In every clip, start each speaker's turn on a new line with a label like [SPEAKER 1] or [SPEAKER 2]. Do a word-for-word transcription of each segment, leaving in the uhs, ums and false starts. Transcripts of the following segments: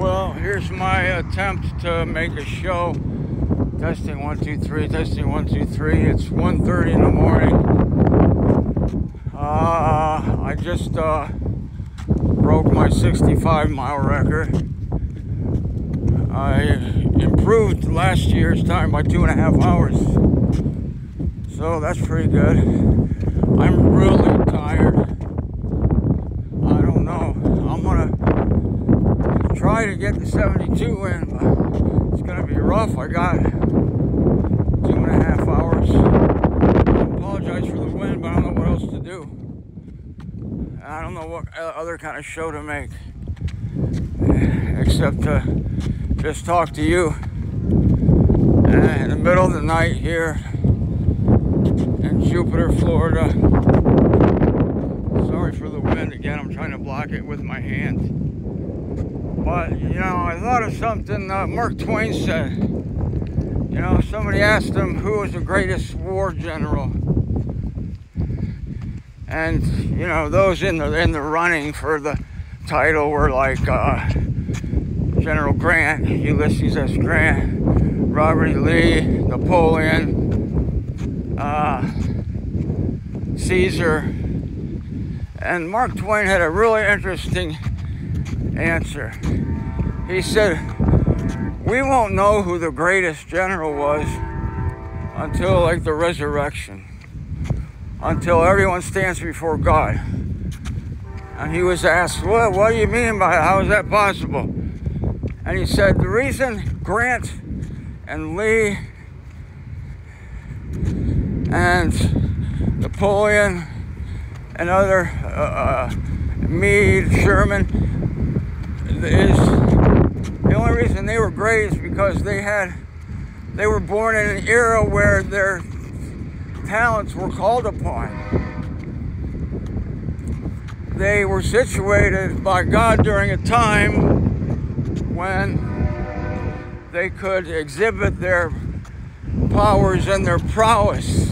[SPEAKER 1] Well, here's my attempt to make a show. Testing one, two, three, testing one, two, three. It's one thirty in the morning. Uh, I just uh, broke my sixty-five mile record. I improved last year's time by two and a half hours. So that's pretty good. I'm really tired. I don't know. I'm gonna try to get the seventy-two in, but it's gonna be rough. I got two and a half hours. I apologize for the wind, but I don't know what else to do. I don't know what other kind of show to make, except to just talk to you in the middle of the night here in Jupiter, Florida. Sorry for the wind again. I'm trying to block it with my hand. But, you know, I thought of something uh, Mark Twain said. You know, somebody asked him who was the greatest war general. And, you know, those in the, in the running for the title were like uh, General Grant, Ulysses S. Grant, Robert E. Lee, Napoleon, uh, Caesar. And Mark Twain had a really interesting answer. He said, we won't know who the greatest general was until like the resurrection, until everyone stands before God. And he was asked, what, what do you mean by it? How is that possible? And he said, the reason Grant and Lee and Napoleon and other uh, Meade, Sherman, is the only reason they were great is because they had they were born in an era where their talents were called upon. They were situated by God during a time when they could exhibit their powers and their prowess.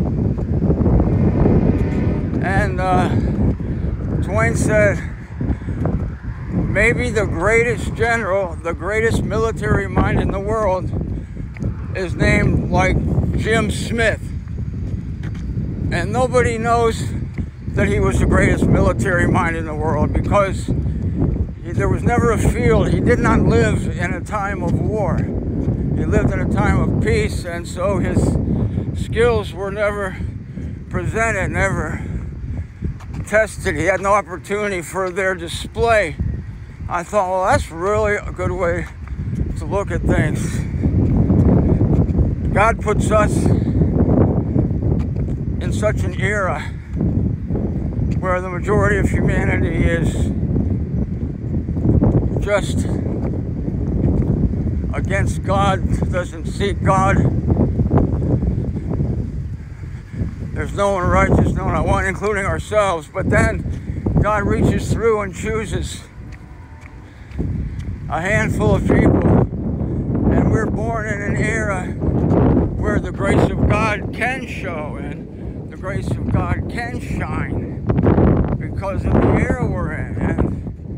[SPEAKER 1] And uh, Twain said, maybe the greatest general, the greatest military mind in the world is named like Jim Smith. And nobody knows that he was the greatest military mind in the world because he, there was never a field. He did not live in a time of war. He lived in a time of peace, and so his skills were never presented, never tested. He had no opportunity for their display. I thought, well, that's really a good way to look at things. God puts us in such an era where the majority of humanity is just against God, doesn't seek God. There's no one righteous, no one I want, including ourselves. But then God reaches through and chooses a handful of people, and we're born in an era where the grace of God can show and the grace of God can shine because of the era we're in. And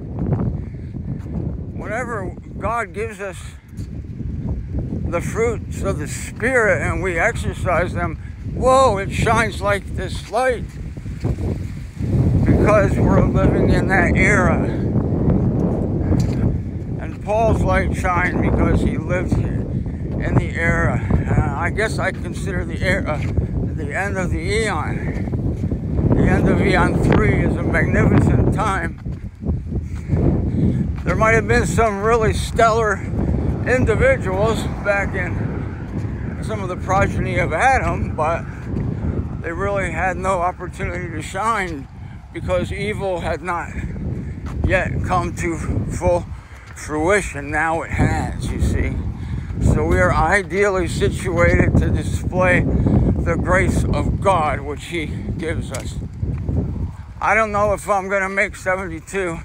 [SPEAKER 1] whenever God gives us the fruits of the Spirit and we exercise them, whoa, it shines like this light because we're living in that era. Paul's light shined because he lived in the era. Uh, I guess I consider the era the end of the eon. The end of Eon three is a magnificent time. There might have been some really stellar individuals back in some of the progeny of Adam, but they really had no opportunity to shine because evil had not yet come to full fruition. Now it has, you see. So we are ideally situated to display the grace of God which He gives us. I don't know if I'm going to make seventy-two.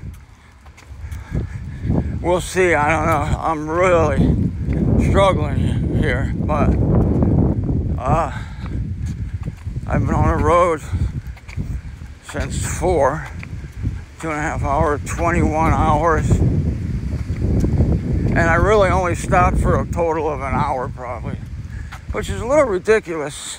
[SPEAKER 1] We'll see. I don't know. I'm really struggling here, but uh, I've been on the road since four, two and a half hours, twenty-one hours. And I really only stopped for a total of an hour probably, which is a little ridiculous,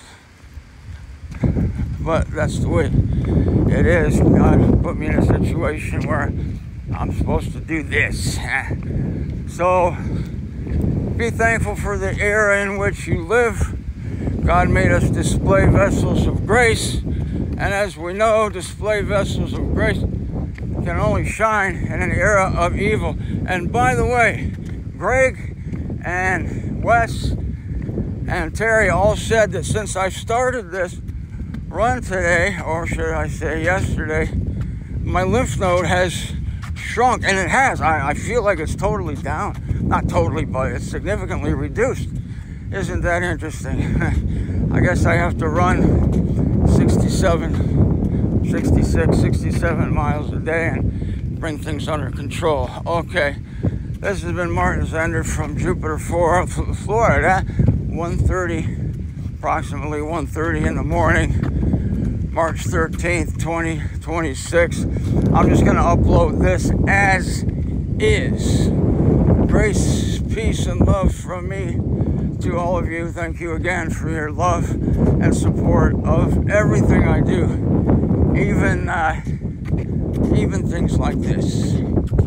[SPEAKER 1] but that's the way it is. God put me in a situation where I'm supposed to do this. So be thankful for the era in which you live. God made us display vessels of grace, and as we know, display vessels of grace can only shine in an era of evil. And by the way, Greg and Wes and Terry all said that since I started this run today, or should I say yesterday, my lymph node has shrunk, and it has. I, I feel like it's totally down. Not totally, but it's significantly reduced. Isn't that interesting? I guess I have to run sixty-seven, sixty-six, sixty-seven miles a day and bring things under control. Okay, this has been Martin Zender from Jupiter four, Florida, one thirty, approximately one thirty in the morning, March thirteenth, twenty twenty-six. I'm just going to upload this as is. Grace, peace, and love from me to all of you. Thank you again for your love and support of everything I do, even uh, even things like this.